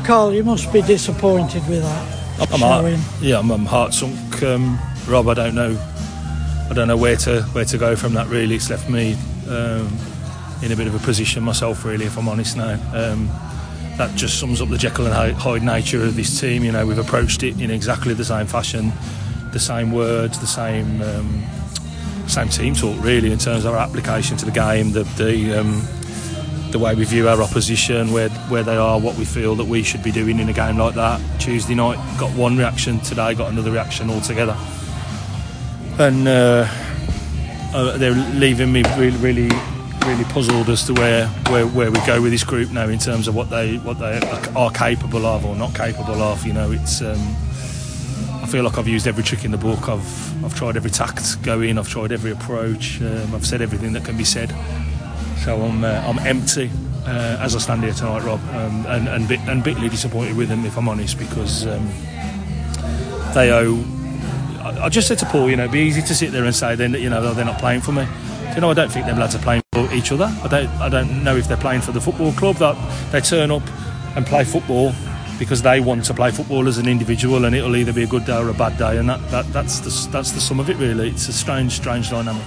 Carl, you must be disappointed with that. I'm heart sunk, Rob. I don't know where to go from that. Really, it's left me in a bit of a position myself, really, if I'm honest now. That just sums up the Jekyll and Hyde nature of this team. You know, we've approached it in exactly the same fashion, the same words, the same team talk, really, in terms of our application to the game, the way we view our opposition, where they are, what we feel that we should be doing in a game like that. Tuesday night got one reaction, today got another reaction altogether, and they're leaving me really puzzled as to where we go with this group now in terms of what they are capable of or not capable of. You know, it's I feel like I've used every trick in the book. I've tried every tact going. I've tried every approach. I've said everything that can be said. So I'm empty as I stand here tonight, Rob, and bitterly disappointed with them, if I'm honest, because they owe. I just said to Paul, you know, it'd be easy to sit there and say then, you know, they're not playing for me. You know, I don't think them lads are playing for each other. I don't know if they're playing for the football club, that they turn up and play football because they want to play football as an individual, and it'll either be a good day or a bad day, and that's the sum of it, really. It's a strange dynamic.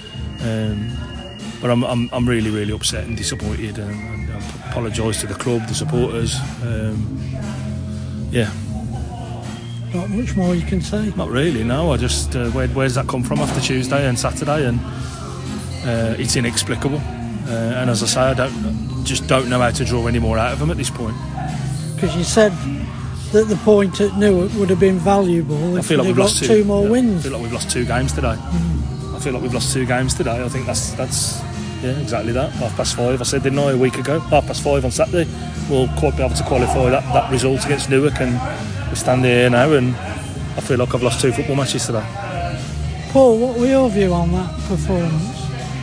But I'm really upset and disappointed, and I apologise to the club, the supporters. Not much more you can say. Not really, no. I just where's that come from after Tuesday and Saturday, and it's inexplicable. And as I say, I don't know how to draw any more out of them at this point. Because you said that the point at Newark would have been valuable if they've got two more wins. I feel like we've lost 2 games today. I think that's exactly that. 5:30. I said, didn't I, a week ago? 5:30 on Saturday. We'll quite be able to qualify that result against Newark, and we stand here now, and I feel like I've lost 2 football matches today. Paul, what were your view on that performance?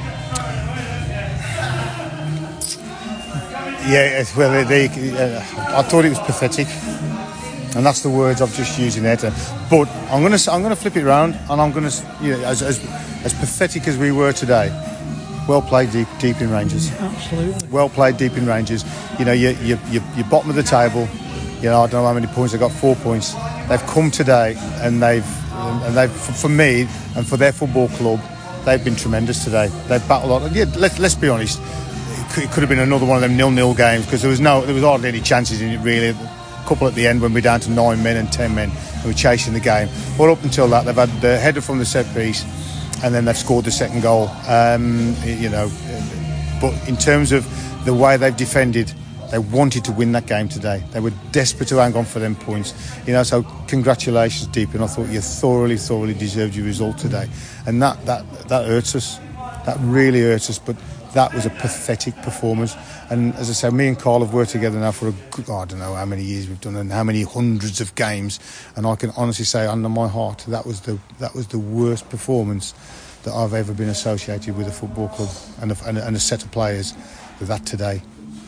Yeah, well, I thought it was pathetic, and that's the words I've just used in there. But I'm going to flip it around, and I'm going to, you know, as pathetic as we were today, well played deep in Rangers. Absolutely. Well played deep in Rangers. You know, you're bottom of the table. You know, I don't know how many points they got. 4 points. They've come today, and they've for me and for their football club, they've been tremendous today. They've battled on. Yeah, let's be honest. It could have been another one of them 0-0 games, because there was hardly any chances in it, really. A couple at the end when we're down to 9 men and 10 men and we're chasing the game. But up until that, they've had the header from the set piece, and then they've scored the second goal. You know, but in terms of the way they've defended, they wanted to win that game today. They were desperate to hang on for them points. You know, so congratulations, Deepin. I thought you thoroughly deserved your result today, and that hurts us. That really hurts us. But that was a pathetic performance. And as I said, me and Carl have worked together now for I don't know how many years we've done and how many hundreds of games. And I can honestly say, under my heart, that was the worst performance that I've ever been associated with a football club and a set of players with that today.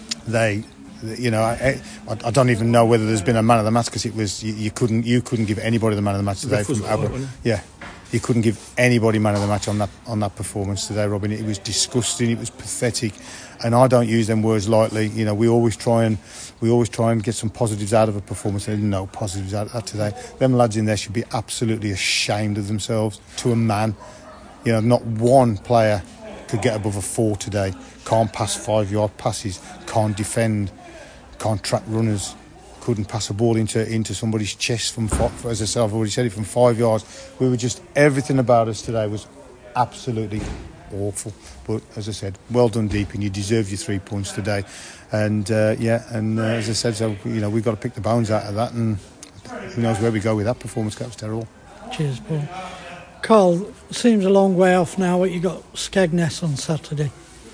You know, I don't even know whether there's been a man of the match, because it was you couldn't give anybody the man of the match today from Abra. Yeah. You couldn't give anybody man of the match on that performance today, Robin. It was disgusting. It was pathetic, and I don't use them words lightly. You know, we always try and get some positives out of a performance. There's no positives out of that today. Them lads in there should be absolutely ashamed of themselves. To a man, you know, not one player could get above a 4 today. Can't pass 5-yard passes. Can't defend. Can't track runners. Couldn't pass a ball into somebody's chest from, as I said, I've already said it, from 5 yards. We were just, everything about us today was absolutely awful. But as I said, well done, Deepin. You deserve your 3 points today. And as I said, so you know, we've got to pick the bones out of that, and who knows where we go with that performance. That was terrible. Cheers, Paul. Carl, seems a long way off now, but you got Skegness on Saturday.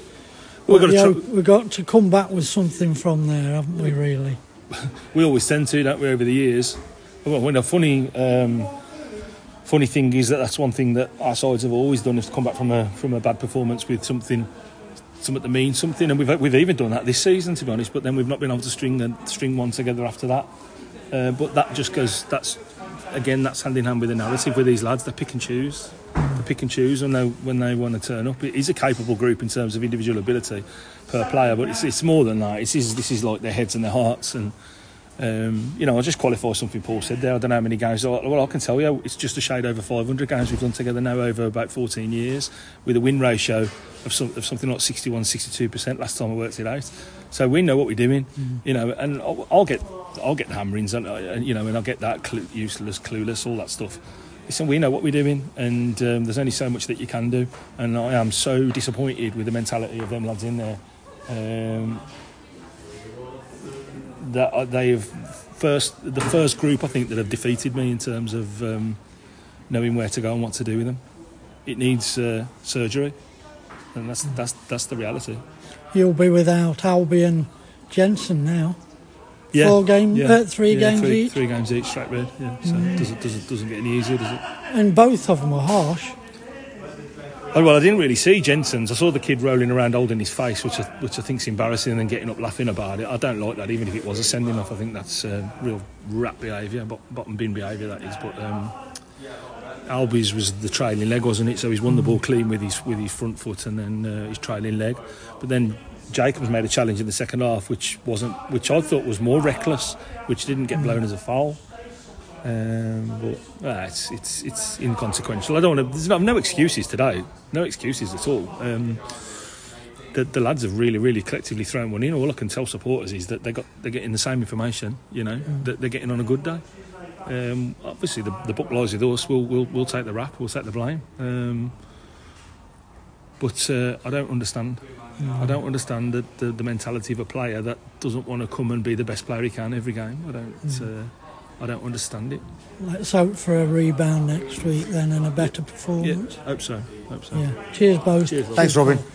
We've got to come back with something from there, haven't we, really? We always tend to, don't we, over the years. Well, when a funny thing is that's one thing that our sides have always done, is to come back from a bad performance with something that means something, and we've even done that this season, to be honest. But then we've not been able to string one together after that. But that just goes. That's hand in hand with the narrative with these lads. They pick and choose. When they want to turn up. It is a capable group in terms of individual ability per player, but it's more than that. This is like their heads and their hearts, and I'll just qualify something Paul said there. I don't know how many games. Well, I can tell you, it's just a shade over 500 games we've done together now over about 14 years, with a win ratio of something like 61-62% last time I worked it out. So we know what we're doing, and I'll get the hammerings, and I'll get that useless, clueless, all that stuff. Listen, we know what we're doing, and there's only so much that you can do, and I am so disappointed with the mentality of them lads in there. That the first group I think that have defeated me in terms of knowing where to go and what to do with them. It needs surgery, and that's the reality. You'll be without Albie and Jensen now. Yeah, 3 games each. 3 games each, straight red. Yeah, so it doesn't get any easier, does it? And both of them were harsh. Oh, well, I didn't really see Jensen's. I saw the kid rolling around holding his face, which I think's embarrassing, and then getting up laughing about it. I don't like that, even if it was a sending off. I think that's real rat behaviour, bottom bin behaviour that is. But Albie's was the trailing leg, wasn't it? So he's won the ball clean with his front foot and then his trailing leg. But then Jacobs made a challenge in the second half, which I thought was more reckless, which didn't get blown as a foul. But it's inconsequential. I don't want to. There's no excuses today. No excuses at all. The lads have really, really collectively thrown one in. All I can tell supporters is that they're getting the same information. That they're getting on a good day. Obviously, the book lies with us. We'll take the rap. We'll take the blame. But I don't understand. I don't understand the mentality of a player that doesn't want to come and be the best player he can every game. I don't understand it. Let's hope for a rebound next week then and a better performance. Yeah, hope so. Yeah. Cheers, both. Thanks, Robin.